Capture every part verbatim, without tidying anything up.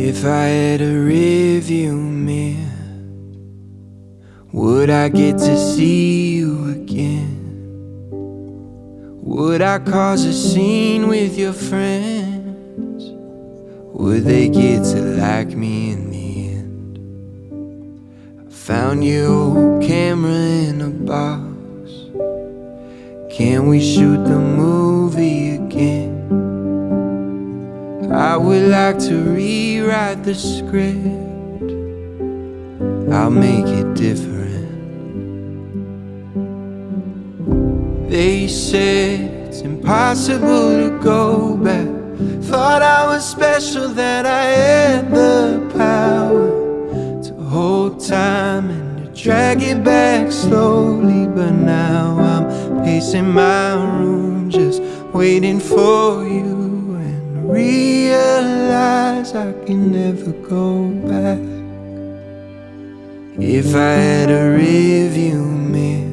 If I had a rearview mirror, would I get to see you again? Would I cause a scene with your friends? Would they get to like me in the end? I found your old camera in a box. Can we shoot the movie again? I would like to rewrite the script. I'll make it different. They said it's impossible to go back. Thought I was special, that I had the power to hold time and to drag it back slowly. But now I'm pacing my room, just waiting for you, and realize I can never go back. If I had a rearview mirror,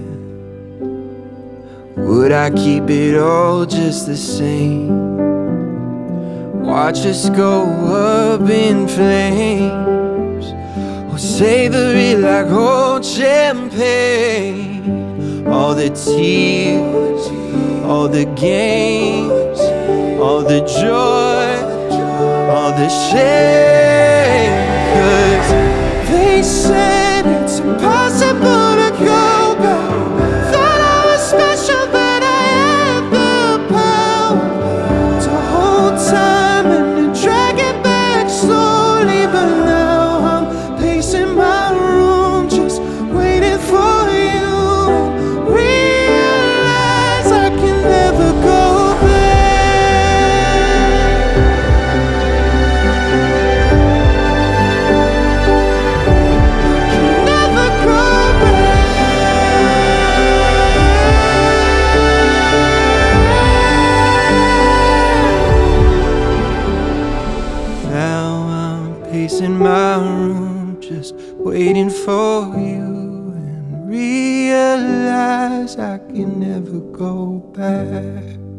would I keep it all just the same? Watch us go up in flames, or savor it like old champagne. All the tears, all the games, all the joy, all the shame. 'Cause they said it's impossible to go back. Thought I was special, but I had the power to hold time and to drag it back slowly. But now I'm pacing my room, just waiting for you, and realize I can never go back. Never go back. Now I'm pacing my room, just waiting for you, and realize I can never go back.